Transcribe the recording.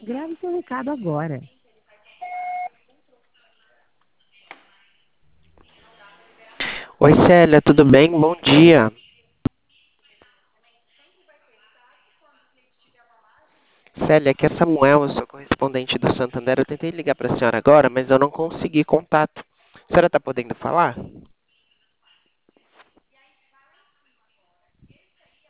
Grave seu recado agora. Oi, Célia, tudo bem? Bom dia. Célia, aqui é Samuel, eu sou correspondente do Santander. Eu tentei ligar para a senhora agora, mas eu não consegui contato. A senhora está podendo falar?